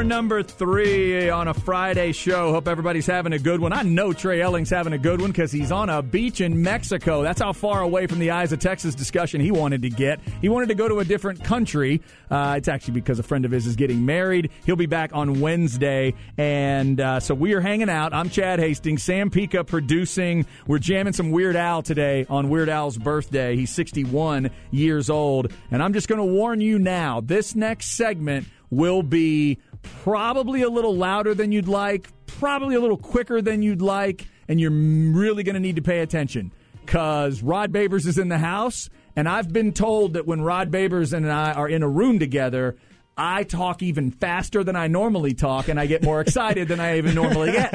Hour number 3 on a Friday show. Hope everybody's having a good one. I know Trey Elling's having a good one because he's on a beach in Mexico. That's how far away from the Eyes of Texas discussion he wanted to get. He wanted to go to a different country. It's actually because a friend of his is getting married. He'll be back on Wednesday. And so we are hanging out. I'm Chad Hastings. Sam Pica producing. We're jamming some Weird Al today on Weird Al's birthday. He's 61 years old. And I'm just going to warn you now, this next segment will be probably a little louder than you'd like, probably a little quicker than you'd like, and you're really going to need to pay attention because Rod Babers is in the house, and I've been told that when Rod Babers and I are in a room together, I talk even faster than I normally talk, and I get more excited than I even normally get.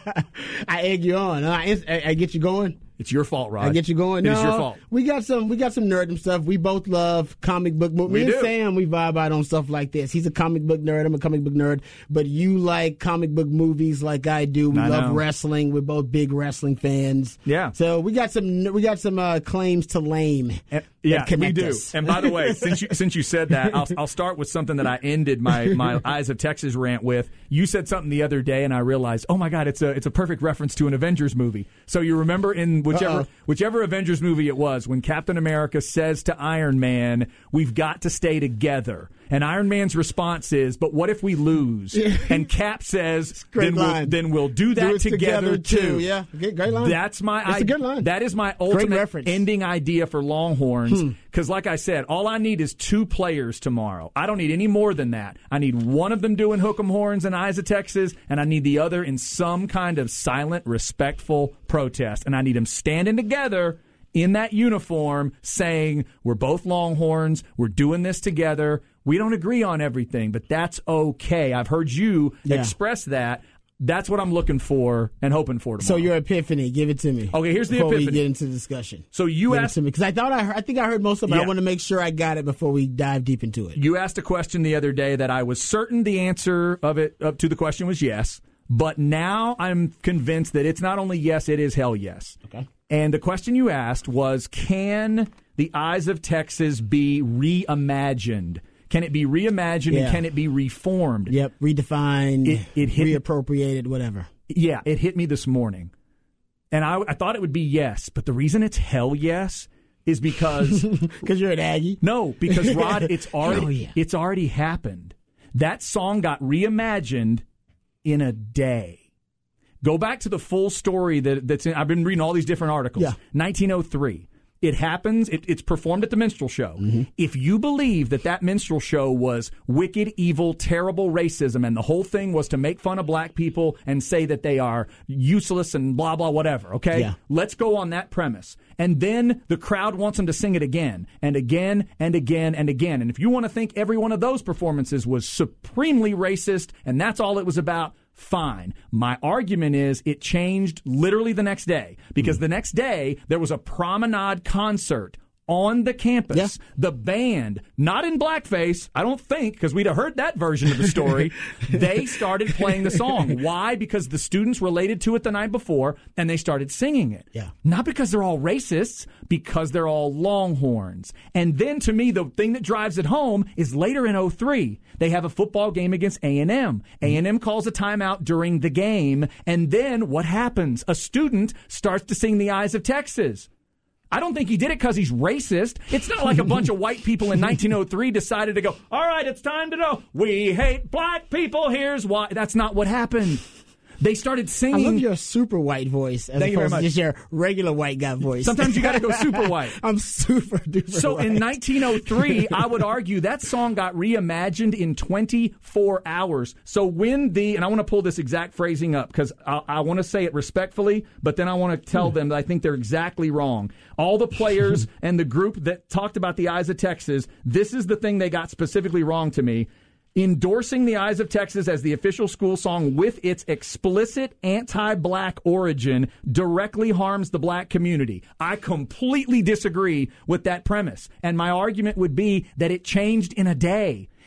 I egg you on. I get you going. It's your fault, Rod. I get you going. It is your fault. We got some nerdom stuff. We both love comic book movies. Me and Sam, we vibe out on stuff like this. He's a comic book nerd. I'm a comic book nerd. But you like comic book movies like I do. We love wrestling. We're both big wrestling fans. Yeah. So we got some claims to lame. Yeah, we do. And by the way, since you said that, I'll start with something that I ended my Eyes of Texas rant with. You said something the other day, and I realized, oh my God, it's a perfect reference to an Avengers movie. So you remember in whichever Avengers movie it was, when Captain America says to Iron Man, "We've got to stay together," and Iron Man's response is, "But what if we lose?" And Cap says, "Then we'll do that together too." Yeah, great line. That's a good line. That is my ultimate ending idea for Longhorns. Because like I said, all I need is 2 players tomorrow. I don't need any more than that. I need one of them doing Hook 'em Horns and Eyes of Texas, and I need the other in some kind of silent, respectful protest. And I need them standing together in that uniform saying, we're both Longhorns, we're doing this together. We don't agree on everything, but that's okay. I've heard you express that. That's what I'm looking for and hoping for tomorrow. So your epiphany, give it to me. Okay, here's the epiphany. Before we get into the discussion. So you asked me because I think I heard most of it. I want to make sure I got it before we dive deep into it. You asked a question the other day that I was certain the answer of it up to the question was yes, but now I'm convinced that it's not only yes, it is hell yes. Okay. And the question you asked was, can the Eyes of Texas be reimagined? Can it be reimagined and can it be reformed? Yep, redefined, it hit reappropriated, whatever. Yeah, it hit me this morning. And I thought it would be yes, but the reason it's hell yes is because... Because you're an Aggie? No, because, Rod, it's already happened. That song got reimagined in a day. Go back to the full story that's in... I've been reading all these different articles. Yeah. 1903. It happens. It's performed at the minstrel show. Mm-hmm. If you believe that minstrel show was wicked, evil, terrible racism, and the whole thing was to make fun of black people and say that they are useless and blah, blah, whatever, okay? Yeah. Let's go on that premise. And then the crowd wants them to sing it again and again and again and again. And if you want to think every one of those performances was supremely racist and that's all it was about, fine. My argument is it changed literally the next day because the next day there was a promenade concert on the campus. Yeah. The band, not in blackface, I don't think, because we'd have heard that version of the story, they started playing the song. Why? Because the students related to it the night before, and they started singing it. Yeah. Not because they're all racists, because they're all Longhorns. And then, to me, the thing that drives it home is later in 2003, they have a football game against A&M. A&M calls a timeout during the game, and then what happens? A student starts to sing the Eyes of Texas. I don't think he did it because he's racist. It's not like a bunch of white people in 1903 decided to go, all right, it's time to know. We hate black people. Here's why. That's not what happened. They started singing. I love your super white voice as opposed to just your regular white guy voice. Sometimes you got to go super white. I'm super duper So white. In 1903, I would argue that song got reimagined in 24 hours. So and I want to pull this exact phrasing up because I want to say it respectfully, but then I want to tell them that I think they're exactly wrong. All the players and the group that talked about the Eyes of Texas, this is the thing they got specifically wrong to me. Endorsing the Eyes of Texas as the official school song with its explicit anti-black origin directly harms the black community. I completely disagree with that premise. And my argument would be that it changed in a day.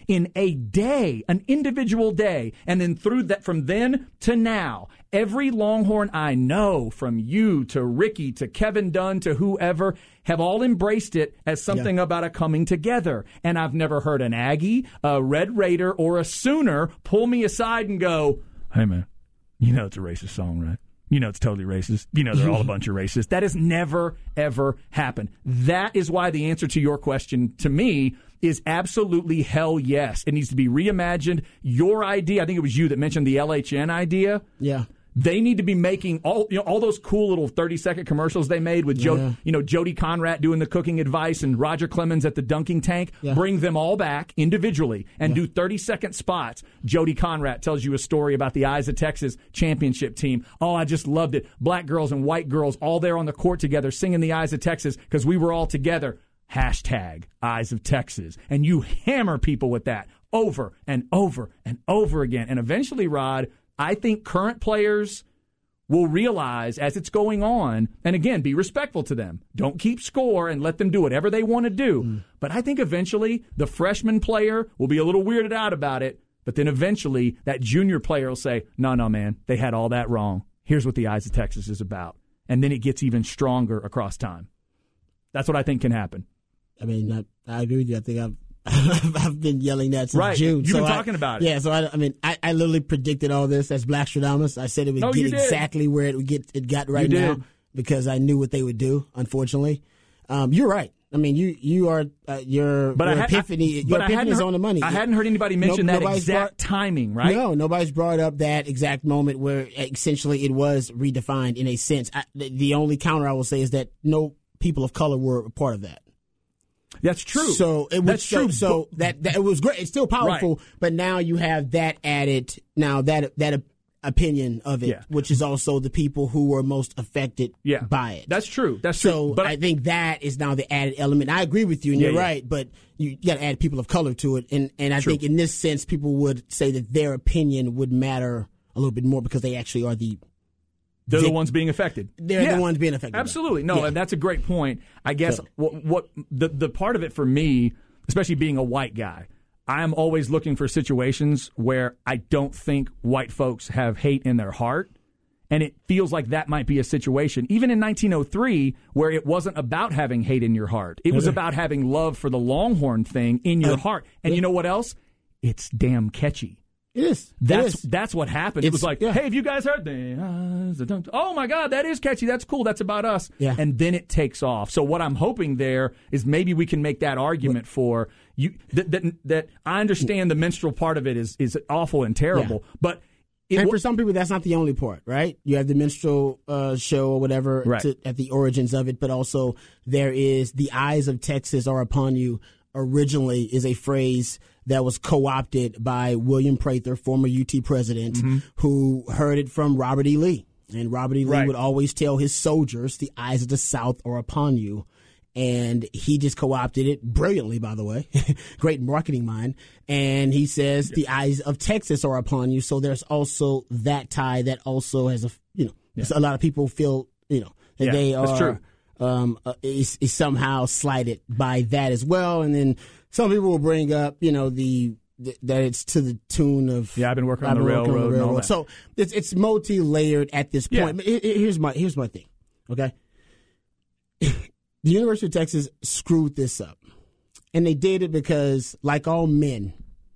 in a day, an individual day. And then through that, from then to now, every Longhorn I know, from you to Ricky to Kevin Dunn to whoever, have all embraced it as something about a coming together. And I've never heard an Aggie, a Red Raider, or a Sooner pull me aside and go, hey, man, you know it's a racist song, right? You know it's totally racist. You know they're all a bunch of racists. That has never, ever happened. That is why the answer to your question, to me, is absolutely hell yes. It needs to be reimagined. Your idea, I think it was you that mentioned the LHN idea. Yeah. They need to be making all those cool little 30-second commercials they made with Jody Conrad doing the cooking advice and Roger Clemens at the dunking tank. Yeah. Bring them all back individually and do 30-second spots. Jody Conrad tells you a story about the Eyes of Texas championship team. Oh, I just loved it. Black girls and white girls all there on the court together singing the Eyes of Texas because we were all together. Hashtag Eyes of Texas. And you hammer people with that over and over and over again. And eventually, Rod, I think current players will realize as it's going on, and again, be respectful to them. Don't keep score and let them do whatever they want to do. But I think eventually the freshman player will be a little weirded out about it, but then eventually that junior player will say, no, man, they had all that wrong. Here's what the Eyes of Texas is about. And then it gets even stronger across time. That's what I think can happen. I mean, I agree with you. I think I've been yelling that since June. You've been talking about it. Yeah, so I literally predicted all this as Blackstradamus. I said it would get exactly where it got right now because I knew what they would do, unfortunately. You're right. I mean, your epiphany is on the money. I hadn't heard anybody mention that exact timing, right? No, nobody's brought up that exact moment where essentially it was redefined in a sense. The only counter I will say is that no people of color were a part of that. That's true. So it was true. So that it was great. It's still powerful, right. But now you have that added. Now that opinion of it, which is also the people who were most affected by it. That's true. So but I think that is now the added element. I agree with you, and you're right. But you got to add people of color to it, and I think in this sense, people would say that their opinion would matter a little bit more because they actually are They're the ones being affected. They're the ones being affected. Absolutely. No, and that's a great point. I guess what the part of it for me, especially being a white guy, I am always looking for situations where I don't think white folks have hate in their heart. And it feels like that might be a situation. Even in 1903, where it wasn't about having hate in your heart. It was about having love for the Longhorn thing in your heart. And you know what else? It's damn catchy. It is. That's what happened. It was like, hey, have you guys heard oh, my God, that is catchy. That's cool. That's about us. Yeah. And then it takes off. So what I'm hoping there is maybe we can make that argument for you that I understand the minstrel part of it is awful and terrible. Yeah. But for some people, that's not the only part, right? You have the minstrel show or whatever at the origins of it, but also there is the Eyes of Texas are upon you. Originally is a phrase that was co-opted by William Prather, former UT president, who heard it from Robert E. Lee. And Robert E. Lee would always tell his soldiers, the eyes of the South are upon you. And he just co-opted it brilliantly, by the way. Great marketing mind. And he says the eyes of Texas are upon you. So there's also that tie that also has a lot of people feel, that they are. That's true. Is somehow slighted by that as well. And then some people will bring up, that it's to the tune of I've been working on the railroad. And all that. So it's multi-layered at this point. Yeah. But here's my thing. Okay, the University of Texas screwed this up, and they did it because, like all men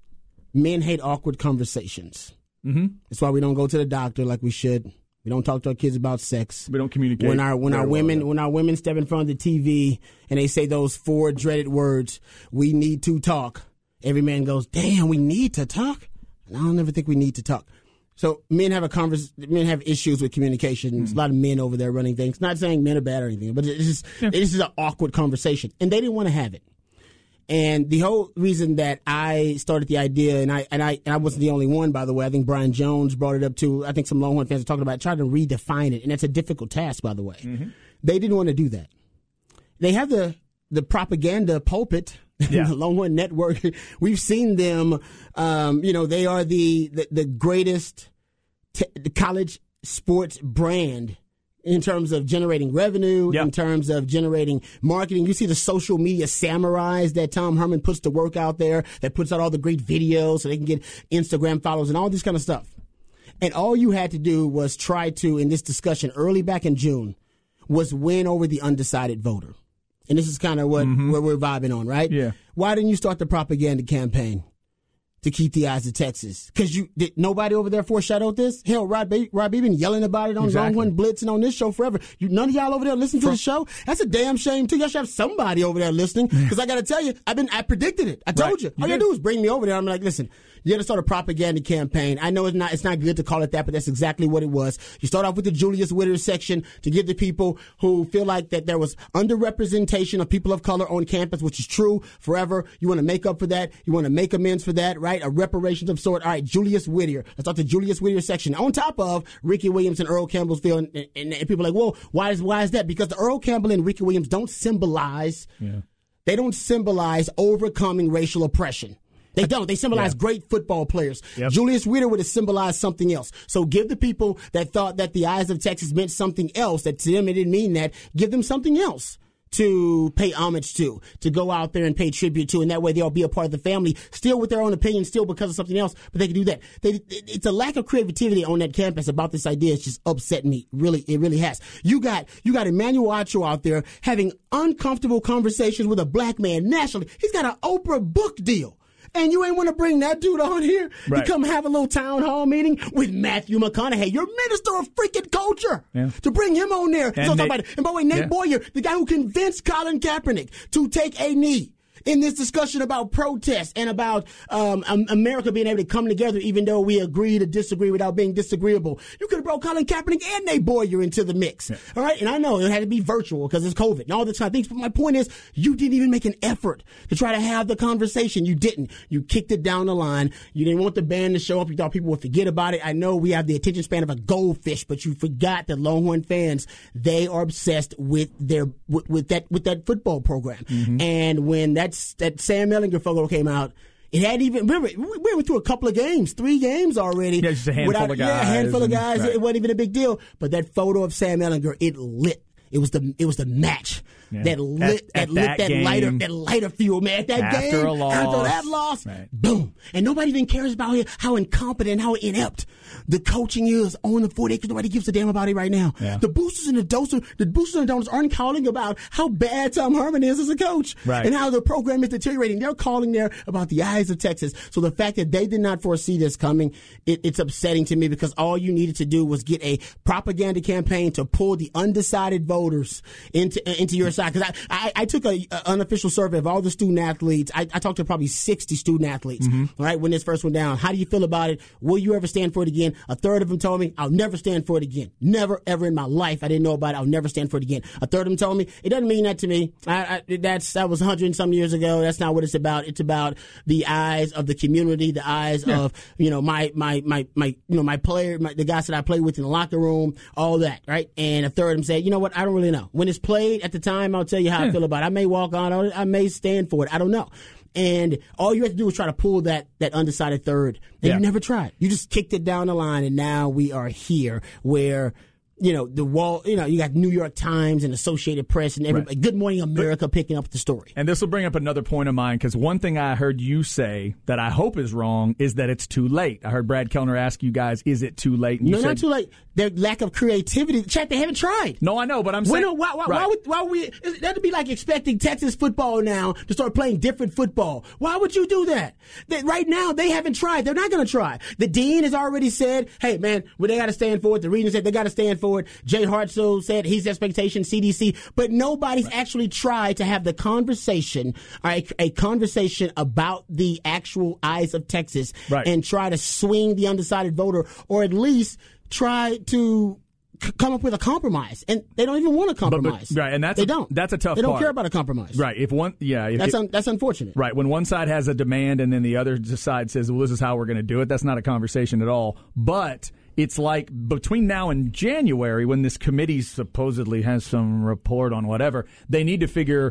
hate awkward conversations. Mm-hmm. That's why we don't go to the doctor like we should. We don't talk to our kids about sex. We don't communicate. When our women step in front of the TV and they say those 4 dreaded words, we need to talk. Every man goes, damn, we need to talk? And I don't ever think we need to talk. So men have issues with communication. There's a lot of men over there running things. Not saying men are bad or anything, but it's just an awkward conversation. And they didn't want to have it. And the whole reason that I started the idea, and I wasn't the only one, by the way. I think Brian Jones brought it up too. I think some Longhorn fans are talking about trying to redefine it, and that's a difficult task, by the way. Mm-hmm. They didn't want to do that. They have the propaganda pulpit, the Longhorn Network. We've seen them. They are the greatest college sports brand in terms of generating revenue, yep. in terms of generating marketing. You see the social media samurais that Tom Herman puts to work out there, that puts out all the great videos so they can get Instagram followers and all this kind of stuff. And all you had to do was try to, in this discussion early back in June, was win over the undecided voter. And this is kind of what we're vibing on, right? Yeah. Why didn't you start the propaganda campaign to keep the eyes of Texas? Because did nobody over there foreshadowed this? Hell, Rob been yelling about it on Longhorn Blitz and on this show forever. None of y'all over there listen to the show? That's a damn shame, too. Y'all should have somebody over there listening. Because I got to tell you, I predicted it. I told you. All you got to do is bring me over there. I'm like, listen, you got to start a propaganda campaign. I know it's not good to call it that, but that's exactly what it was. You start off with the Julius Whittier section to give the people who feel like that there was underrepresentation of people of color on campus, which is true forever. You want to make up for that. You want to make amends for that, right? A reparations of sort. All right, Julius Whittier. Let's start the Julius Whittier section. On top of Ricky Williams and Earl Campbellsville, and people are like, well, why is that? Because the Earl Campbell and Ricky Williams don't symbolize overcoming racial oppression. They don't. They symbolize great football players. Yep. Julius Whittier would have symbolized something else. So give the people that thought that the eyes of Texas meant something else, that to them it didn't mean that, give them something else to pay homage to go out there and pay tribute to, and that way they'll be a part of the family, still with their own opinion, still because of something else, but they can do that. It's a lack of creativity on that campus about this idea. It's just upset me. Really, it really has. You got Emmanuel Acho out there having uncomfortable conversations with a black man nationally. He's got an Oprah book deal. And you ain't want to bring that dude on here to come have a little town hall meeting with Matthew McConaughey, your minister of freaking culture, to bring him on there. And by the way, Nate Boyer, the guy who convinced Colin Kaepernick to take a knee in this discussion about protests and about America being able to come together even though we agree to disagree without being disagreeable. You could have brought Colin Kaepernick and Nate Boyer into the mix. Yeah. All right? And I know it had to be virtual because it's COVID and all this kind of things. But my point is, you didn't even make an effort to try to have the conversation. You didn't. You kicked it down the line. You didn't want the band to show up. You thought people would forget about it. I know we have the attention span of a goldfish, but you forgot that Longhorn fans, they are obsessed with that football program. Mm-hmm. And when that Sam Ehlinger photo came out, it hadn't even, remember, we went through a couple of games, 3 games already. Yeah, just a handful of guys. Yeah, a handful of guys. Right. It wasn't even a big deal. But that photo of Sam Ehlinger, it lit. It was the match that lit that lighter fuel, man. After that loss, boom. And nobody even cares about how incompetent, how inept the coaching is on the 40 acres. Nobody gives a damn about it right now. Yeah. The boosters and the donors aren't calling about how bad Tom Herman is as a coach and how the program is deteriorating. They're calling there about the eyes of Texas. So the fact that they did not foresee this coming, it's upsetting to me because all you needed to do was get a propaganda campaign to pull the undecided voters into your side. Because I took an unofficial survey of all the student athletes. I talked to probably 60 student athletes, right, when this first went down. How do you feel about it? Will you ever stand for it again? A third of them told me, I'll never stand for it again. Never, ever in my life. I didn't know about it. I'll never stand for it again. A third of them told me, it doesn't mean that to me. That was 100 and some years ago. That's not what it's about. It's about the eyes of the community, the eyes of, my player, the guys that I play with in the locker room, all that, right? And a third of them said, you know what? I don't really know. When it's played at the time, I'll tell you how I feel about it. I may walk on it. I may stand for it. I don't know. And all you have to do is try to pull that undecided third. And you never tried. You just kicked it down the line, and now we are here where, the wall, you got New York Times and Associated Press and everybody, Good Morning America picking up the story. And this will bring up another point of mine, because one thing I heard you say that I hope is wrong is that it's too late. I heard Brad Kellner ask you guys, is it too late? And you said, not too late. Their lack of creativity. Chat, they haven't tried. No, I know, but I'm saying. Why would we? That'd be like expecting Texas football now to start playing different football. Why would you do that? Right now, they haven't tried. They're not going to try. The dean has already said, hey, man, they got to stand for it. The regent said they got to stand for it. Jay Hartzell said his expectation, CDC. But nobody's actually tried to have the conversation, a conversation about the actual eyes of Texas and try to swing the undecided voter, or at least try to come up with a compromise, and they don't even want to compromise. And they don't. That's a tough part. They don't care about a compromise. Right. That's unfortunate. Right. When one side has a demand and then the other side says, well, this is how we're going to do it, that's not a conversation at all. But it's like between now and January, when this committee supposedly has some report on whatever, they need to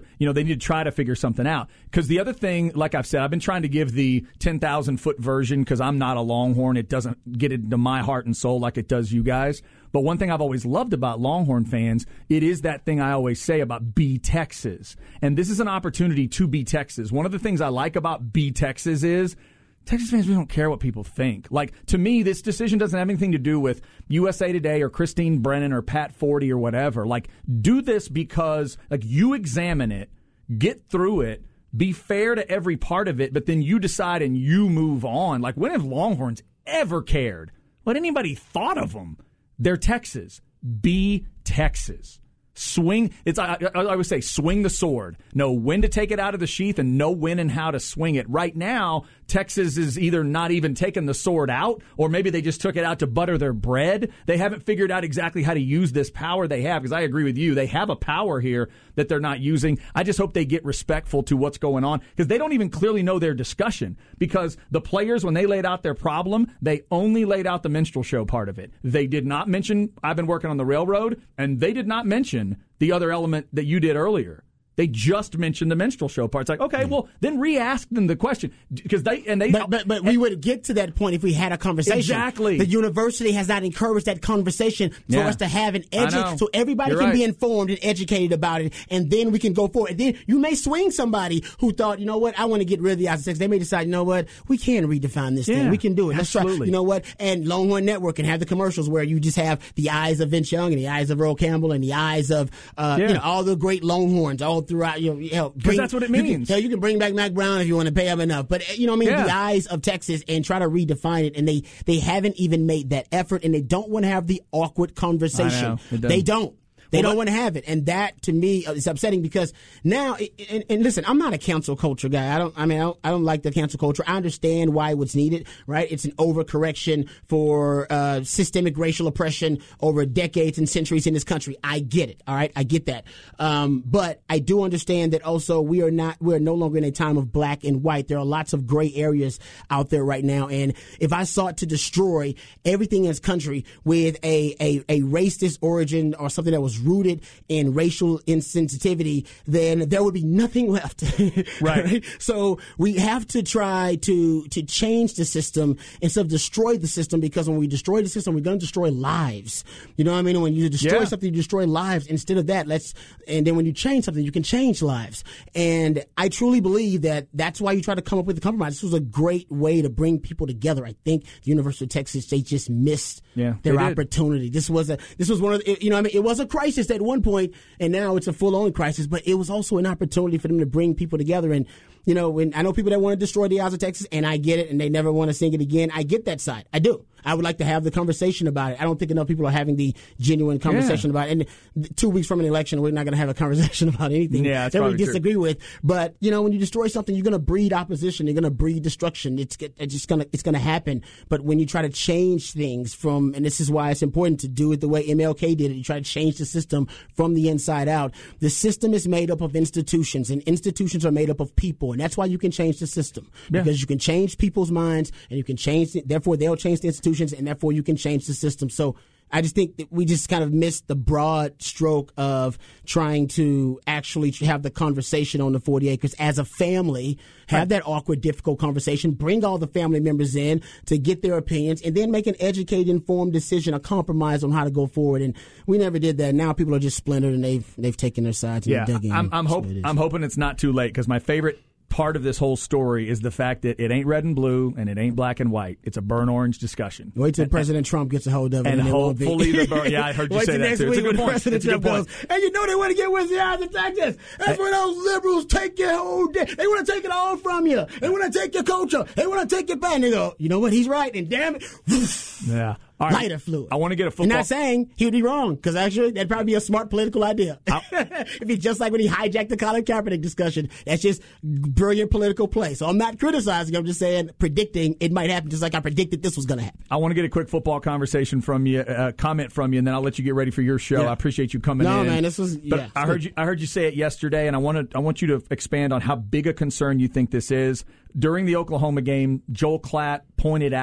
try to figure something out. Because the other thing, like I've said, I've been trying to give the 10,000-foot version because I'm not a Longhorn. It doesn't get into my heart and soul like it does you guys. But one thing I've always loved about Longhorn fans, it is that thing I always say about be Texas. And this is an opportunity to be Texas. One of the things I like about be Texas is Texas fans, we don't care what people think. Like, to me, this decision doesn't have anything to do with USA Today or Christine Brennan or Pat Forty or whatever. Like, do this because, like, you examine it, get through it, be fair to every part of it, but then you decide and you move on. Like, when have Longhorns ever cared what anybody thought of them? They're Texas. Be Texas. Swing. I would say swing the sword. Know when to take it out of the sheath and know when and how to swing it. Right now, Texas is either not even taking the sword out, or maybe they just took it out to butter their bread. They haven't figured out exactly how to use this power they have, because I agree with you. They have a power here that they're not using. I just hope they get respectful to what's going on, because they don't even clearly know their discussion. Because the players, when they laid out their problem, they only laid out the minstrel show part of it. They did not mention, I've been working on the railroad, and they did not mention the other element that you did earlier. They just mentioned the minstrel show part. It's like, okay, well, then re-ask them the question, because But we would get to that point if we had a conversation. Exactly. The university has not encouraged that conversation for us to have an so everybody can be informed and educated about it, and then we can go forward. And then you may swing somebody who thought, you know what, I want to get rid of the Isaac Texas. They may decide, you know what, we can redefine this thing. We can do it. Let's try. You know what? And Longhorn Network can have the commercials where you just have the eyes of Vince Young and the eyes of Earl Campbell and the eyes of all the great Longhorns all throughout. Because that's what it means. You can bring back Mac Brown if you want to pay him enough. But, the eyes of Texas, and try to redefine it. And they haven't even made that effort, and they don't want to have the awkward conversation. They don't. They don't want to have it. And that, to me, is upsetting, because now, and listen, I'm not a cancel culture guy. I don't like the cancel culture. I understand why what's needed, right? It's an overcorrection for systemic racial oppression over decades and centuries in this country. I get it, all right? I get that. But I do understand that also we're no longer in a time of black and white. There are lots of gray areas out there right now. And if I sought to destroy everything in this country with a racist origin or something that was rooted in racial insensitivity, then there would be nothing left. Right. So we have to try to change the system instead of destroy the system, because when we destroy the system, we're going to destroy lives. You know what I mean? When you destroy something, you destroy lives. Instead of that, and then when you change something, you can change lives. And I truly believe that that's why you try to come up with a compromise. This was a great way to bring people together. I think the University of Texas, they just missed their opportunity. This was one of the, it was a crisis at one point, and now it's a full-on crisis, but it was also an opportunity for them to bring people together. And, when I know people that want to destroy the Eyes of Texas, and I get it, and they never want to sing it again. I get that side. I do. I would like to have the conversation about it. I don't think enough people are having the genuine conversation about it. And 2 weeks from an election, we're not going to have a conversation about anything that we disagree with. But, when you destroy something, you're going to breed opposition. You're going to breed destruction. It's going to happen. But when you try to change things and this is why it's important to do it the way MLK did it, you try to change the system from the inside out. The system is made up of institutions, and institutions are made up of people. And that's why you can change the system, because you can change people's minds, and you can change it. Therefore, they'll change the institutions, and therefore you can change the system. So I just think that we just kind of missed the broad stroke of trying to actually have the conversation on the 40 acres as a family, have that awkward, difficult conversation, bring all the family members in to get their opinions, and then make an educated, informed decision, a compromise on how to go forward. And we never did that. Now people are just splintered, and they've taken their sides and they're digging. I'm hoping it's not too late, because my favorite part of this whole story is the fact that it ain't red and blue and it ain't black and white. It's a burn orange discussion. Wait till President Trump gets a hold of it. And hopefully the burn. Yeah, I heard you say that too. It's a good point. President Trump goes, and they want to get with the Eyes of Texas. That's where those liberals take your whole day. They want to take it all from you. They want to take your culture. They want to take your band. They go, you know what? He's right. And damn it. Yeah. All right. Lighter fluid. I want to get a football. I'm not saying he would be wrong, because actually that'd probably be a smart political idea. If he's just like when he hijacked the Colin Kaepernick discussion, that's just brilliant political play. So I'm not criticizing. I'm just saying, predicting it might happen, just like I predicted this was going to happen. I want to get a quick football conversation from you, comment from you, and then I'll let you get ready for your show. I appreciate you coming in. No, man, this was. But I heard you say it yesterday, and I want you to expand on how big a concern you think this is. During the Oklahoma game, Joel Klatt pointed out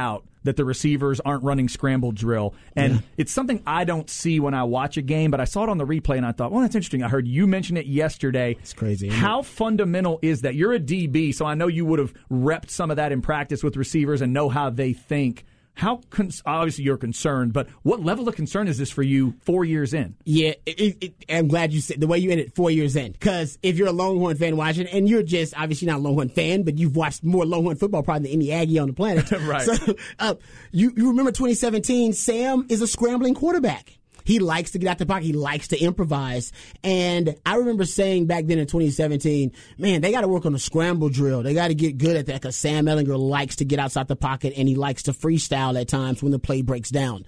that the receivers aren't running scramble drill. And it's something I don't see when I watch a game, but I saw it on the replay and I thought, well, that's interesting. I heard you mention it yesterday. It's crazy. How fundamental is that? You're a DB, so I know you would have repped some of that in practice with receivers and know how they think. Obviously you're concerned, but what level of concern is this for you 4 years in? Yeah, I'm glad you said the way you ended 4 years in. Because if you're a Longhorn fan watching, and you're just obviously not a Longhorn fan, but you've watched more Longhorn football probably than any Aggie on the planet. Right. So you remember 2017, Sam is a scrambling quarterback. He likes to get out the pocket. He likes to improvise. And I remember saying back then in 2017, man, they got to work on the scramble drill. They got to get good at that because Sam Ehlinger likes to get outside the pocket and he likes to freestyle at times when the play breaks down.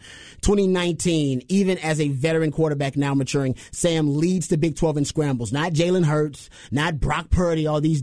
2019, even as a veteran quarterback now maturing, Sam leads the Big 12 in scrambles. Not Jalen Hurts, not Brock Purdy, all these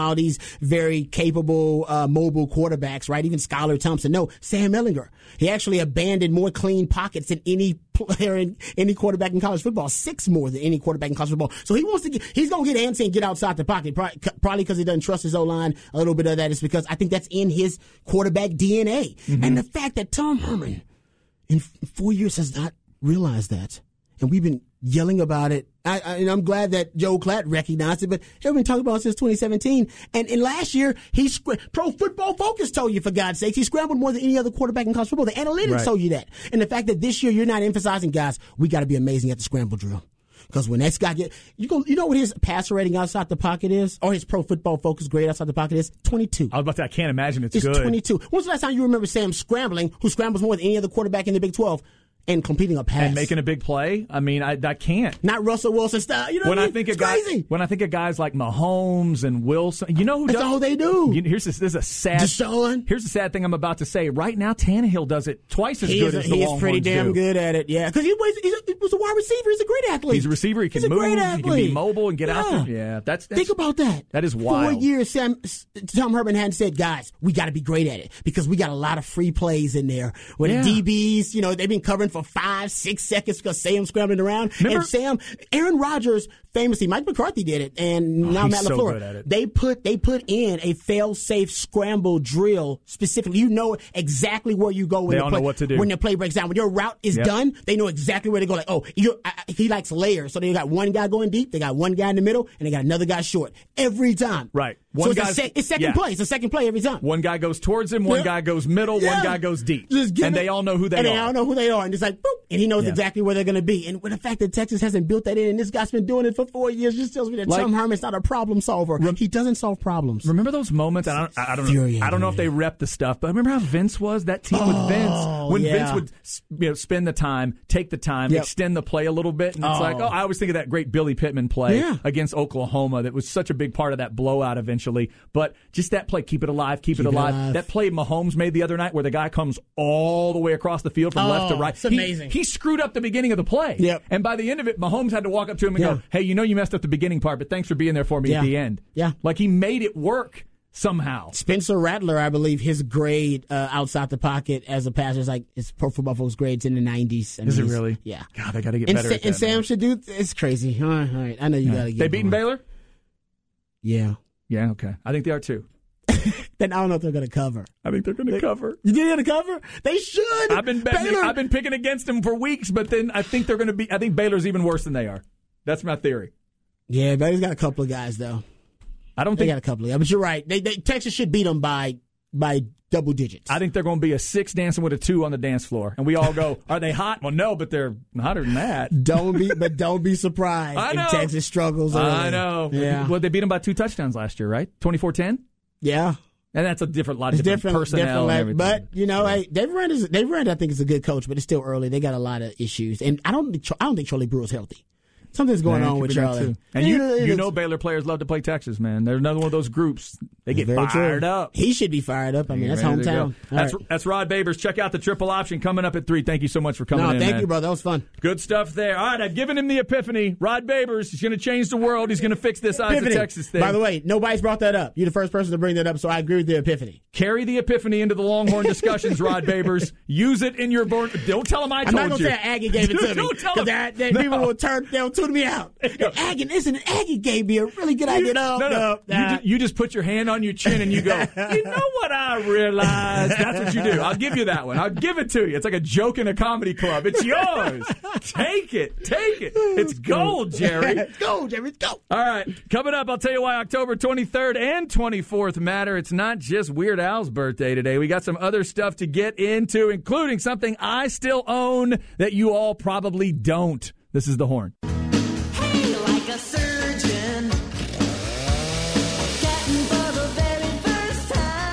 very capable, mobile quarterbacks, right? Even Skylar Thompson. No, Sam Ehlinger. He actually abandoned more clean pockets than any player in any quarterback in college football, 6 more than any quarterback in college football. So he's going to get antsy and get outside the pocket, probably because he doesn't trust his O-line. A little bit of that is because I think that's in his quarterback DNA. Mm-hmm. And the fact that Tom Herman in 4 years has not realized that, and we've been yelling about it. And I'm glad that Joe Klatt recognized it, but they've been talking about it since 2017. And last year, Pro Football Focus told you, for God's sakes, he scrambled more than any other quarterback in college football. The analytics told you that. And the fact that this year you're not emphasizing, guys, we got to be amazing at the scramble drill. Because when that guy you know what his passer rating outside the pocket is? Or his Pro Football Focus grade outside the pocket is? 22. I was about to say, I can't imagine it's good. It's 22. When's the last time you remember Sam scrambling, who scrambles more than any other quarterback in the Big 12? And completing a pass. And making a big play? I mean, I can't. Not Russell Wilson style. You know what I mean? Crazy. When I think of guys like Mahomes and Wilson, you know who does? That's all they do. Here's a sad. Deshaun. Here's the sad thing I'm about to say. Right now, Tannehill does it twice as good as the Longhorns. He's pretty damn good at it, yeah. Because he was a wide receiver. He's a great athlete. He's a receiver. He can move. He can be mobile and get out there. Yeah, that's think about that. That is wild. 4 years, Tom Herman hadn't said, guys, we got to be great at it because we got a lot of free plays in there. Where the DBs, they've been covering for 5-6 seconds because Sam's scrambling around. Remember? And Aaron Rodgers famously, Mike McCarthy did it, and now Matt LaFleur. So good at it. They put in a fail-safe scramble drill specifically. You know exactly where you go when know what to do. When the play breaks down. When your route is done, they know exactly where to go. Like, he likes layers. So they got one guy going deep, they got one guy in the middle, and they got another guy short. Every time. Right. It's second play. It's a second play every time. One guy goes towards him, one guy goes middle, one guy goes deep. They all know who they are. And they all know who they are. And it's like, boop, and he knows exactly where they're going to be. And with the fact that Texas hasn't built that in, and this guy's been doing it for 4 years, just tells me that Tom Herman's not a problem solver. He doesn't solve problems. Remember those moments? I don't know if they rep the stuff, but remember how Vince was? That team with Vince. When Vince would spend the time, take the time, extend the play a little bit. And it's like, I always think of that great Billy Pittman play against Oklahoma that was such a big part of that blowout eventually. But just that play, keep it alive. That play Mahomes made the other night where the guy comes all the way across the field from left to right. It's amazing. He screwed up the beginning of the play. Yep. And by the end of it, Mahomes had to walk up to him and go, hey, you messed up the beginning part, but thanks for being there for me at the end. Yeah. Like he made it work somehow. Spencer Rattler, I believe, his grade outside the pocket as a passer is like his Pro Football Focus grades in the 90s. Is it really? Yeah. God, they got to get better at that. And Sam should do, it's crazy. All right. I know you got to get They beaten Baylor? Yeah. Yeah, okay. I think they are too. Then I don't know if they're going to cover. I think they're going to cover. You think they're going to cover? They should. I've been picking against them for weeks, but then I think they're going to be. I think Baylor's even worse than they are. That's my theory. Yeah, Baylor's got a couple of guys though. They got a couple of guys, but you're right. Texas should beat them by double digits. I think they're going to be a 6 dancing with a 2 on the dance floor, and we all go, "Are they hot?" Well, no, but they're hotter than that. Don't be surprised if Texas struggles early. I know. Yeah. Well, they beat them by 2 touchdowns last year, right? 24-10. Yeah. And that's a lot of different personnel. But hey, Dave Aranda, I think is a good coach, but it's still early. They got a lot of issues, and I don't think Charlie Brewer's healthy. Something's going on with Charlie. And you know Baylor players love to play Texas, man. They're another one of those groups. They get fired up. He should be fired up. I mean, that's hometown. That's Rod Babers. Check out the triple option coming up at 3. Thank you so much for coming in. Thank you, brother. That was fun. Good stuff there. All right, I've given him the epiphany. Rod Babers, he's going to change the world. He's going to fix this Eyes of Texas thing. By the way, nobody's brought that up. You're the first person to bring that up, so I agree with the epiphany. Carry the epiphany into the Longhorn discussions, Rod Babers. Use it in your board. Don't tell him I told you. I'm not going to say Aggie gave it to me. Don't tell him. People will they'll tune tune me out. Aggie gave me a really good idea. No. You just put your hand on your chin and you go, you know what I realized? That's what you do. I'll give you that one. I'll give it to you. It's like a joke in a comedy club. It's yours. Take it. It's gold, Jerry. It's gold, Jerry. It's gold. All right. Coming up, I'll tell you why October 23rd and 24th matter. It's not just Weird Al's birthday today. We got some other stuff to get into, including something I still own that you all probably don't. This is The Horn. Hey, like a surgeon, cutting for the very first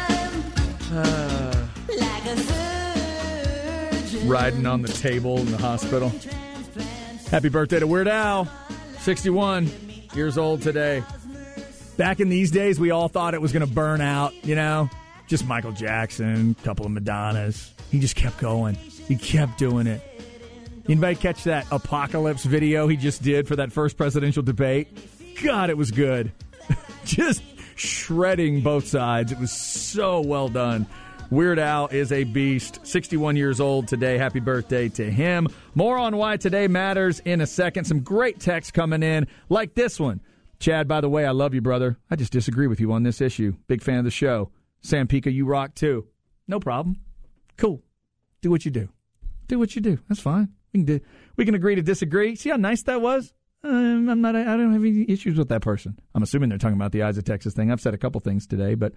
time. Like a surgeon. Riding on the table in the hospital. Happy birthday to Weird Al. 61 years old today. Back in these days, we all thought it was going to burn out, just Michael Jackson, a couple of Madonnas. He just kept going. He kept doing it. Anybody catch that Apocalypse video he just did for that first presidential debate? God, it was good. Just shredding both sides. It was so well done. Weird Al is a beast. 61 years old today. Happy birthday to him. More on why today matters in a second. Some great texts coming in, like this one. Chad, by the way, I love you, brother. I just disagree with you on this issue. Big fan of the show. Sam Pica, you rock too. No problem. Cool. Do what you do. Do what you do. That's fine. We can agree to disagree. See how nice that was? I don't have any issues with that person. I'm assuming they're talking about the Eyes of Texas thing. I've said a couple things today, but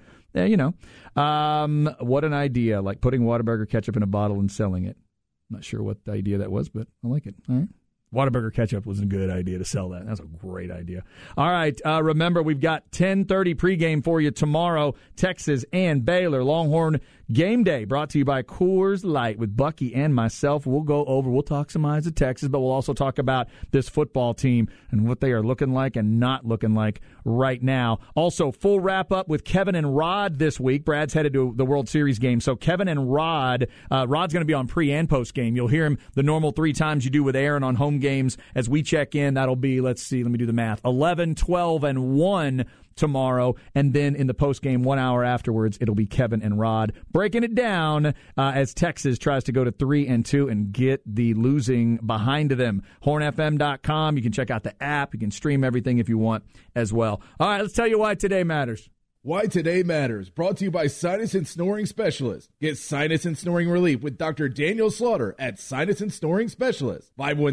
what an idea, like putting Whataburger ketchup in a bottle and selling it. I'm not sure what the idea that was, but I like it. All right. Whataburger ketchup was a good idea to sell that. That's a great idea. All right, remember, we've got 10:30 pregame for you tomorrow, Texas and Baylor. Longhorn Game Day brought to you by Coors Light with Bucky and myself. We'll talk some Eyes of Texas, but we'll also talk about this football team and what they are looking like and not looking like right now. Also, full wrap-up with Kevin and Rod this week. Brad's headed to the World Series game, so Kevin and Rod's going to be on pre- and post-game. You'll hear him the normal 3 times you do with Aaron on home games. As we check in, that'll be, let me do the math, 11, 12, and 1 tomorrow, and then in the postgame 1 hour afterwards, it'll be Kevin and Rod breaking it down as Texas tries to go to 3-2 and get the losing behind them. HornFM.com. You can check out the app. You can stream everything if you want as well. All right, let's tell you why today matters. Why Today Matters, brought to you by Sinus and Snoring Specialist. Get sinus and snoring relief with Dr. Daniel Slaughter at Sinus and Snoring Specialist,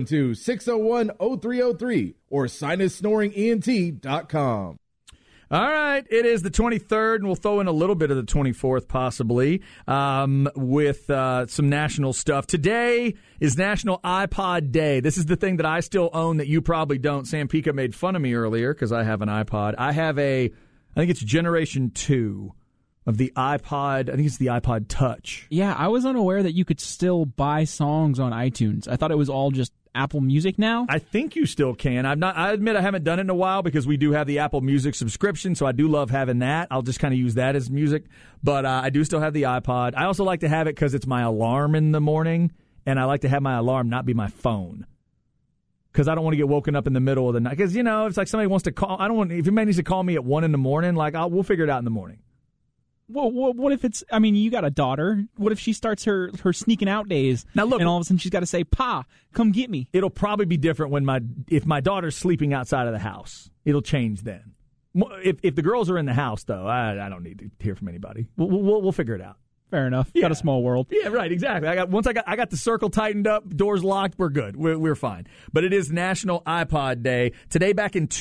512-601-0303 or sinussnoringent.com. All right, it is the 23rd, and we'll throw in a little bit of the 24th possibly with some national stuff. Today is National iPod Day. This is the thing that I still own that you probably don't. Sam Pica made fun of me earlier because I have an iPod. I have I think it's Generation 2 of the iPod. I think it's the iPod Touch. Yeah, I was unaware that you could still buy songs on iTunes. I thought it was all just Apple Music now. I think you still can. I admit I haven't done it in a while because we do have the Apple Music subscription, so I do love having that. I'll just kind of use that as music. But I do still have the iPod. I also like to have it because it's my alarm in the morning, and I like to have my alarm not be my phone. Because I don't want to get woken up in the middle of the night. Because, it's like somebody wants to call. If anybody needs to call me at 1 in the morning, we'll figure it out in the morning. Well, what if it's, you got a daughter. What if she starts her sneaking out days, now look, and all of a sudden she's got to say, Pa, come get me? It'll probably be different if my daughter's sleeping outside of the house. It'll change then. If the girls are in the house, though, I don't need to hear from anybody. We'll figure it out. Fair enough. Yeah. Got a small world. Yeah, right, exactly. I got the circle tightened up, doors locked, we're good. We're fine. But it is National iPod Day. Today, back in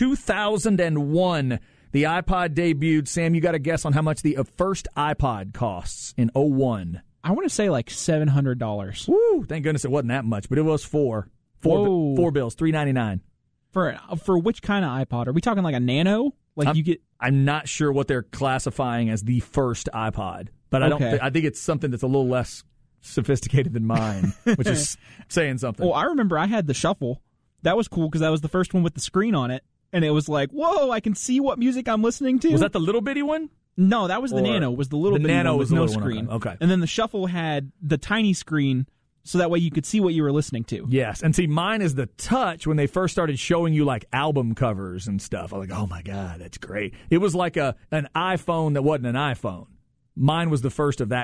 2001, the iPod debuted. Sam, you got a guess on how much the first iPod costs in 2001? I want to say like $700. Woo! Thank goodness it wasn't that much, but it was four bills, $3.99. For which kind of iPod? Are we talking like a Nano? I'm not sure what they're classifying as the first iPod, but I think it's something that's a little less sophisticated than mine, which is saying something. Well, I remember I had the Shuffle. That was cool because that was the first one with the screen on it. And it was like, whoa, I can see what music I'm listening to. Was that the little bitty one? No, that was the Nano. It was the little bitty Nano one with no screen. Okay. And then the Shuffle had the tiny screen, so that way you could see what you were listening to. Yes. And see, mine is the Touch when they first started showing you like album covers and stuff. I was like, oh my God, that's great. It was like an iPhone that wasn't an iPhone. Mine was the first of that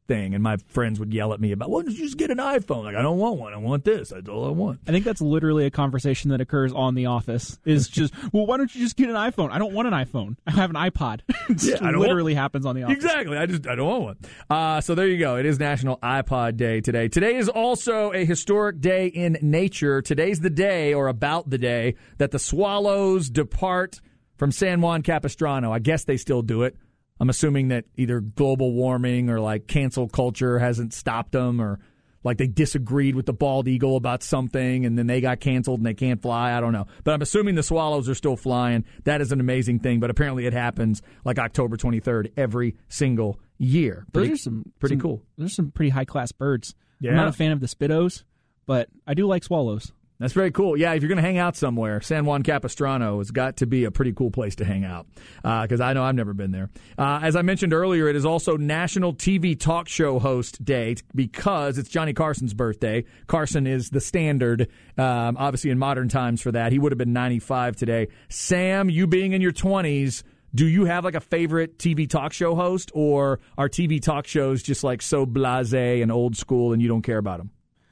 thing, and my friends would yell at me about, why don't you just get an iPhone? Like, I don't want one. I want this. That's all I want. I think that's literally a conversation that occurs on The Office. Is just, well, why don't you just get an iPhone? I don't want an iPhone. I have an iPod. It literally happens on The Office. Exactly. I don't want one. So there you go. It is National iPod Day today. Today is also a historic day in nature. Today's the day, or about the day, that the swallows depart from San Juan Capistrano. I guess they still do it. I'm assuming that either global warming or like cancel culture hasn't stopped them, or like they disagreed with the bald eagle about something and then they got canceled and they can't fly. I don't know. But I'm assuming the swallows are still flying. That is an amazing thing. But apparently it happens like October 23rd every single year. Those are some cool. Those are some pretty high-class birds. Yeah. I'm not a fan of the Spittos, but I do like swallows. That's very cool. Yeah, if you're going to hang out somewhere, San Juan Capistrano has got to be a pretty cool place to hang out, because I know I've never been there. As I mentioned earlier, it is also National TV Talk Show Host Day because it's Johnny Carson's birthday. Carson is the standard, obviously, in modern times for that. He would have been 95 today. Sam, you being in your 20s, do you have like a favorite TV talk show host, or are TV talk shows just like so blasé and old school and you don't care about them?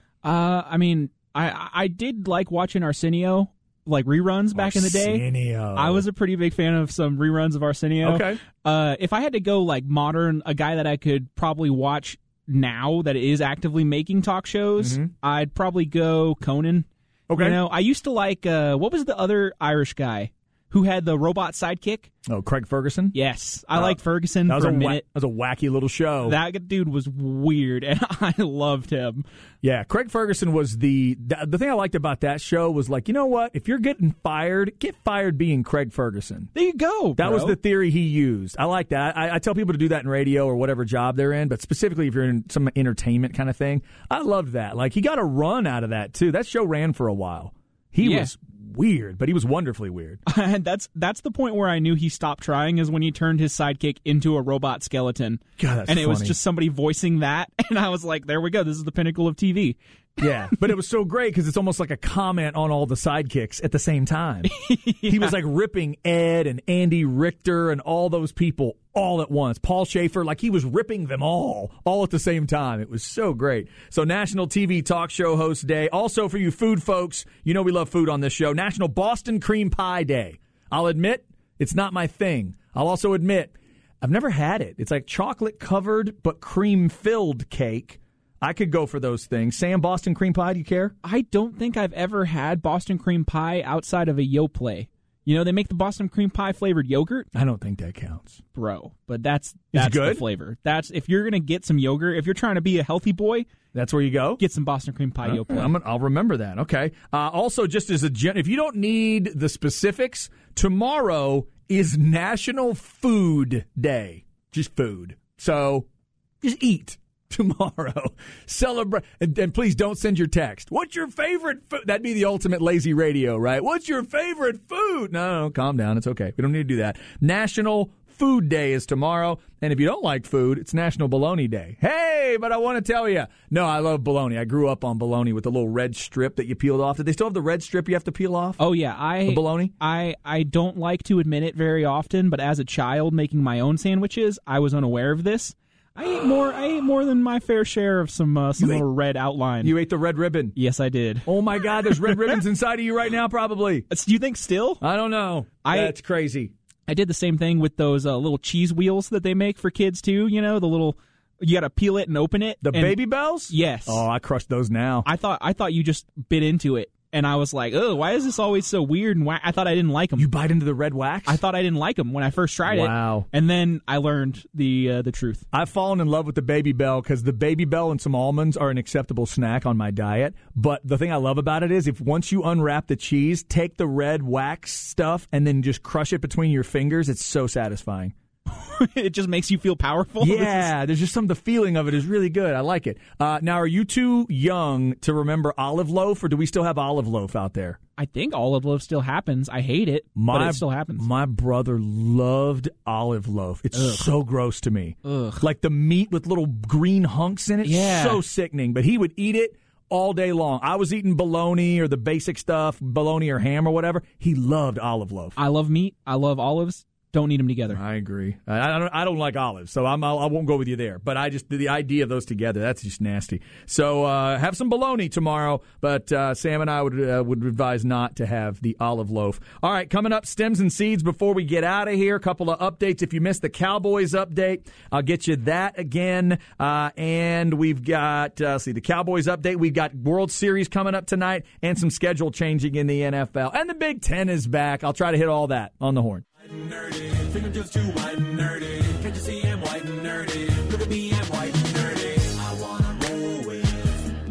I mean, I did like watching Arsenio, like reruns back in the day. Arsenio. I was a pretty big fan of some reruns of Arsenio. Okay. If I had to go like modern, a guy that I could probably watch now that is actively making talk shows, I'd probably go Conan. Okay. You know, I used to like, what was the other Irish guy who had the robot sidekick? Oh, Craig Ferguson? Yes. I liked Ferguson for a minute. That was a wacky little show. That dude was weird, and I loved him. Yeah, Craig Ferguson was the thing I liked about that show was like, you know what? If you're getting fired, get fired being Craig Ferguson. There you go, That was the theory he used. I like that. I tell people to do that in radio or whatever job they're in, but specifically if you're in some entertainment kind of thing. I loved that. Like, he got a run out of that, too. That show ran for a while. He was weird, but he was wonderfully weird. And that's the point where I knew he stopped trying, is when he turned his sidekick into a robot skeleton. God, that's and it was funny. just somebody voicing that, and I was like, there we go, this is the pinnacle of TV. Yeah, but it was so great because it's almost like a comment on all the sidekicks at the same time. He was like ripping Ed and Andy Richter and all those people all at once. Paul Schaefer, like he was ripping them all at the same time. It was so great. So National TV Talk Show Host Day. Also for you food folks, you know we love food on this show. National Boston Cream Pie Day. I'll admit, it's not my thing. I'll also admit, I've never had it. It's like chocolate covered but cream filled cake. I could go for those things. Sam, Boston cream pie, do you care? I don't think I've ever had Boston cream pie outside of a Yoplait. You know, they make the Boston cream pie flavored yogurt. I don't think that counts. Bro, but that's good? the flavor. That's, if you're going to get some yogurt, if you're trying to be a healthy boy, that's where you go? Get some Boston cream pie Yoplait. I'll remember that. Okay. Also, just as if you don't need the specifics, tomorrow is National Food Day. Just food. So just eat. Tomorrow. Celebrate. And please don't send your text. What's your favorite food? That'd be the ultimate lazy radio, right? What's your favorite food? No, calm down. It's okay. We don't need to do that. National Food Day is tomorrow. And if you don't like food, it's National Bologna Day. Hey, but I want to tell you, no, I love bologna. I grew up on bologna with the little red strip that you peeled off. Did they still have the red strip you have to peel off? Oh, yeah. The bologna? I don't like to admit it very often, but as a child making my own sandwiches, I was unaware of this. I ate more than my fair share of some little red outline. You ate the red ribbon? Yes, I did. Oh, my God. There's red ribbons inside of you right now, probably. Do you think still? I don't know. That's crazy. I did the same thing with those little cheese wheels that they make for kids, too. You know, the little... You got to peel it and open it. The Baby Bells? Yes. Oh, I crushed those now. I thought you just bit into it. And I was like, oh, why is this always so weird? And I thought I didn't like them. You bite into the red wax? I thought I didn't like them when I first tried it. Wow. And then I learned the truth. I've fallen in love with the Baby Bell because the Baby Bell and some almonds are an acceptable snack on my diet. But the thing I love about it is if once you unwrap the cheese, take the red wax stuff and then just crush it between your fingers, it's so satisfying. It just makes you feel powerful. Yeah, there's just the feeling of it is really good. I like it. Now, are you too young to remember Olive Loaf, or do we still have Olive Loaf out there? I think Olive Loaf still happens. I hate it, but it still happens. My brother loved Olive Loaf. It's so gross to me. Ugh. Like the meat with little green hunks in it. Yeah. So sickening. But he would eat it all day long. I was eating bologna or the basic stuff, bologna or ham or whatever. He loved Olive Loaf. I love meat. I love olives. Don't need them together. I agree. I don't like olives, so I won't go with you there. But the idea of those together, that's just nasty. So have some bologna tomorrow, but Sam and I would advise not to have the olive loaf. All right, coming up, Stems and Seeds before we get out of here. A couple of updates. If you missed the Cowboys update, I'll get you that again. And we've got, the Cowboys update. We've got World Series coming up tonight and some schedule changing in the NFL. And the Big Ten is back. I'll try to hit all that on the horn. Nerdy, think I'm just too white and nerdy. Can't you see I'm white and nerdy? Look at me, I'm white and nerdy. I wanna roll with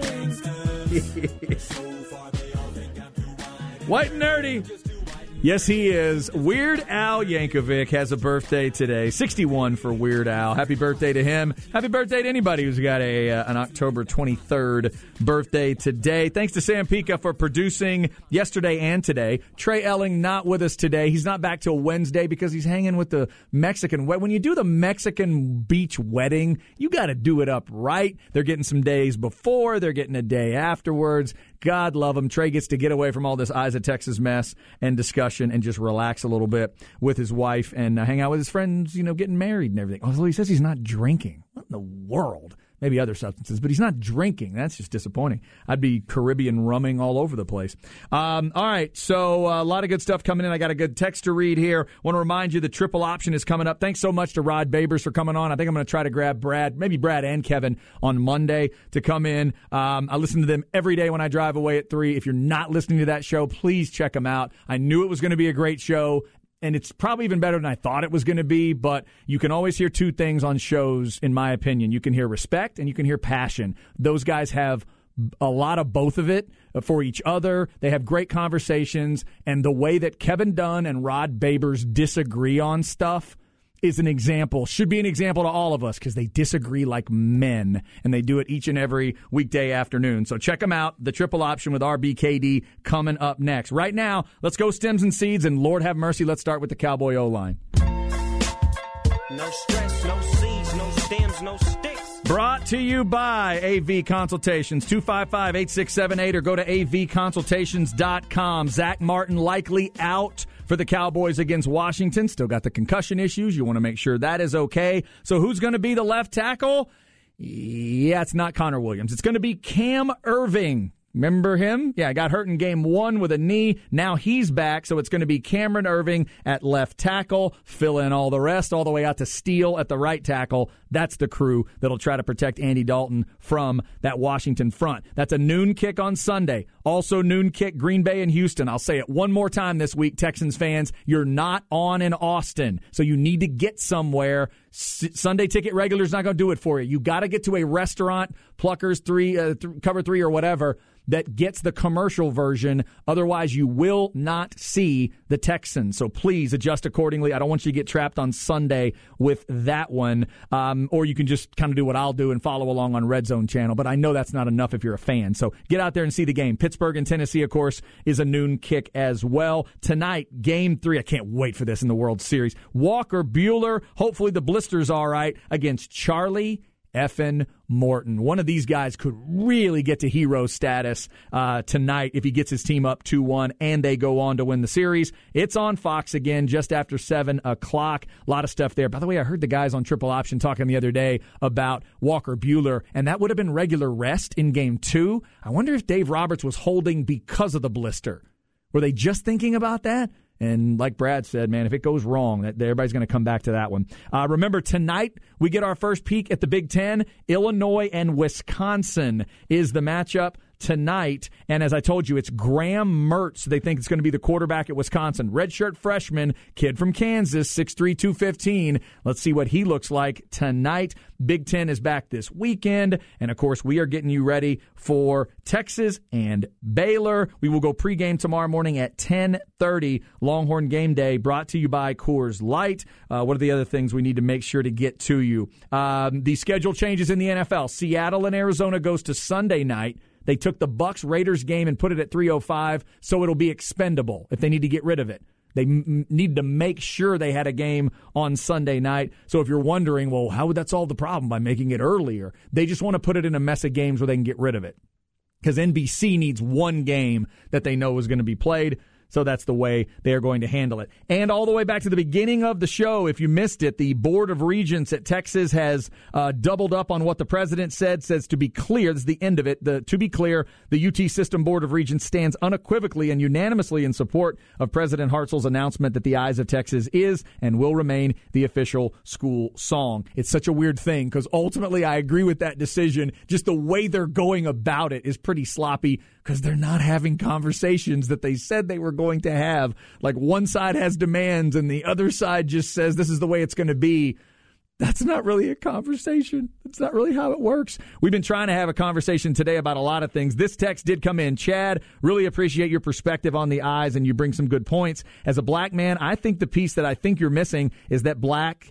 the gangsters. So far they all think I'm too White and nerdy. Yes, he is. Weird Al Yankovic has a birthday today. 61 for Weird Al. Happy birthday to him. Happy birthday to anybody who's got an October 23rd birthday today. Thanks to Sam Pica for producing yesterday and today. Trey Elling not with us today. He's not back till Wednesday because he's hanging with the Mexican. When you do the Mexican beach wedding, you got to do it up right. They're getting some days before. They're getting a day afterwards. God love him. Trey gets to get away from all this Eyes of Texas mess and discussion and just relax a little bit with his wife and hang out with his friends, getting married and everything. Although he says he's not drinking. What in the world? Maybe other substances, but he's not drinking. That's just disappointing. I'd be Caribbean rumming all over the place. All right, so a lot of good stuff coming in. I got a good text to read here. Want to remind you the triple option is coming up. Thanks so much to Rod Babers for coming on. I think I'm going to try to grab maybe Brad and Kevin on Monday to come in. I listen to them every day when I drive away at 3. If you're not listening to that show, please check them out. I knew it was going to be a great show. And it's probably even better than I thought it was going to be, but you can always hear two things on shows, in my opinion. You can hear respect and you can hear passion. Those guys have a lot of both of it for each other. They have great conversations, and the way that Kevin Dunn and Rod Babers disagree on stuff is an example, should be an example to all of us because they disagree like men, and they do it each and every weekday afternoon. So check them out. The triple option with RBKD coming up next. Right now, let's go Stems and Seeds, and Lord have mercy, let's start with the Cowboy O-line. No stress, no seeds, no stems, no sticks. Brought to you by AV Consultations, 255-8678, or go to avconsultations.com. Zach Martin likely out for the Cowboys against Washington. Still got the concussion issues. You want to make sure that is okay. So who's going to be the left tackle? Yeah, it's not Connor Williams. It's going to be Cam Irving. Remember him? Yeah, got hurt in game 1 with a knee. Now he's back, so it's going to be Cameron Irving at left tackle. Fill in all the rest, all the way out to Steele at the right tackle. That's the crew that'll try to protect Andy Dalton from that Washington front. That's a noon kick on Sunday. Also noon kick, Green Bay and Houston. I'll say it one more time this week, Texans fans. You're not on in Austin, so you need to get somewhere. Sunday ticket regular's not going to do it for you. You got to get to a restaurant, Pluckers, Cover 3 or whatever, that gets the commercial version. Otherwise, you will not see the Texans. So please adjust accordingly. I don't want you to get trapped on Sunday with that one. Or you can just kind of do what I'll do and follow along on Red Zone channel. But I know that's not enough if you're a fan. So get out there and see the game. Pittsburgh and Tennessee, of course, is a noon kick as well. Tonight, Game 3. I can't wait for this in the World Series. Walker Buehler, hopefully the blister's all right, against Charlie effing Morton. One of these guys could really get to hero status tonight if he gets his team up 2-1 and they go on to win the series. It's on Fox again just after 7 o'clock. A lot of stuff there. By the way, I heard the guys on Triple Option talking the other day about Walker Buehler, and that would have been regular rest in Game 2. I wonder if Dave Roberts was holding because of the blister. Were they just thinking about that? And like Brad said, man, if it goes wrong, everybody's going to come back to that one. Remember, tonight we get our first peek at the Big Ten. Illinois and Wisconsin is the matchup tonight. And as I told you, it's Graham Mertz. They think it's going to be the quarterback at Wisconsin. Redshirt freshman, kid from Kansas, 6'3", 215. Let's see what he looks like tonight. Big Ten is back this weekend. And, of course, we are getting you ready for Texas and Baylor. We will go pregame tomorrow morning at 10:30. Longhorn Game Day brought to you by Coors Light. What are the other things we need to make sure to get to you? The schedule changes in the NFL. Seattle and Arizona goes to Sunday night. They took the Bucs-Raiders game and put it at 3:05, so it'll be expendable if they need to get rid of it. They need to make sure they had a game on Sunday night. So if you're wondering, well, how would that solve the problem by making it earlier? They just want to put it in a mess of games where they can get rid of it. Because NBC needs one game that they know is going to be played. So that's the way they are going to handle it. And all the way back to the beginning of the show, if you missed it, the Board of Regents at Texas has doubled up on what the president said. Says, to be clear, this is the end of it. To be clear, the UT System Board of Regents stands unequivocally and unanimously in support of President Hartzell's announcement that the Eyes of Texas is and will remain the official school song. It's such a weird thing because ultimately I agree with that decision. Just the way they're going about it is pretty sloppy because they're not having conversations that they said they were going to have. Like, one side has demands and the other side just says this is the way it's going to be. That's not really a conversation. That's not really how it works. We've been trying to have a conversation today about a lot of things. This text did come in. Chad, really appreciate your perspective on the Eyes, and you bring some good points. As a black man, I think the piece that I think you're missing is that blacks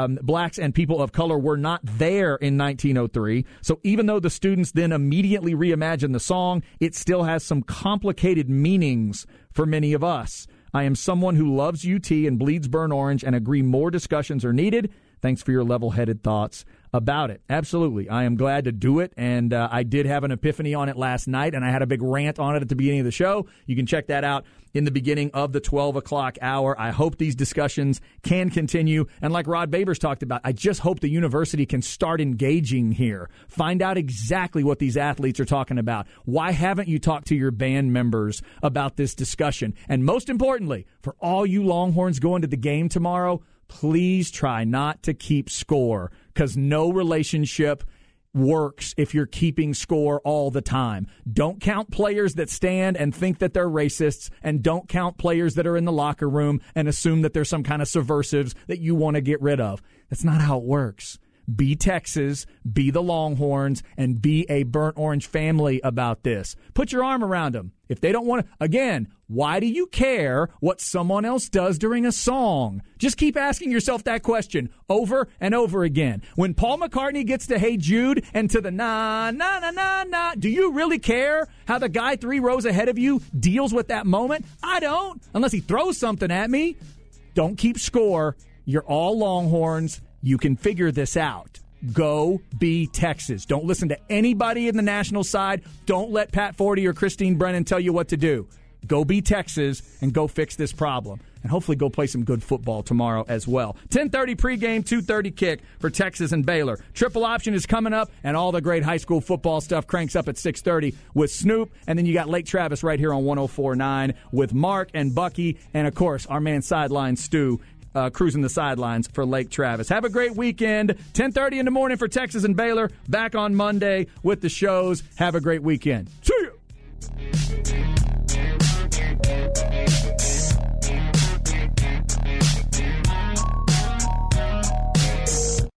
and people of color were not there in 1903. So even though the students then immediately reimagined the song, it still has some complicated meanings for many of us. I am someone who loves UT and bleeds burnt orange and agree more discussions are needed. Thanks for your level-headed thoughts about it. Absolutely. I am glad to do it, and I did have an epiphany on it last night, and I had a big rant on it at the beginning of the show. You can check that out in the beginning of the 12 o'clock hour. I hope these discussions can continue, and like Rod Babers talked about, I just hope the university can start engaging here. Find out exactly what these athletes are talking about. Why haven't you talked to your band members about this discussion? And most importantly, for all you Longhorns going to the game tomorrow, please try not to keep score, because no relationship works if you're keeping score all the time. Don't count players that stand and think that they're racists, and don't count players that are in the locker room and assume that they're some kind of subversives that you want to get rid of. That's not how it works. Be Texas, be the Longhorns, and be a burnt orange family about this. Put your arm around them. If they don't want to, again, why do you care what someone else does during a song? Just keep asking yourself that question over and over again. When Paul McCartney gets to Hey Jude and to the na, na, na, na, na, do you really care how the guy 3 rows ahead of you deals with that moment? I don't, unless he throws something at me. Don't keep score. You're all Longhorns. You can figure this out. Go be Texas. Don't listen to anybody in the national side. Don't let Pat Forty or Christine Brennan tell you what to do. Go be Texas and go fix this problem. And hopefully go play some good football tomorrow as well. 10:30 pregame, 2:30 kick for Texas and Baylor. Triple option is coming up, and all the great high school football stuff cranks up at 6:30 with Snoop. And then you got Lake Travis right here on 104.9 with Mark and Bucky. And, of course, our man Sideline Stu. Cruising the sidelines for Lake Travis. Have a great weekend. 10:30 in the morning for Texas and Baylor. Back on Monday with the shows. Have a great weekend. See ya!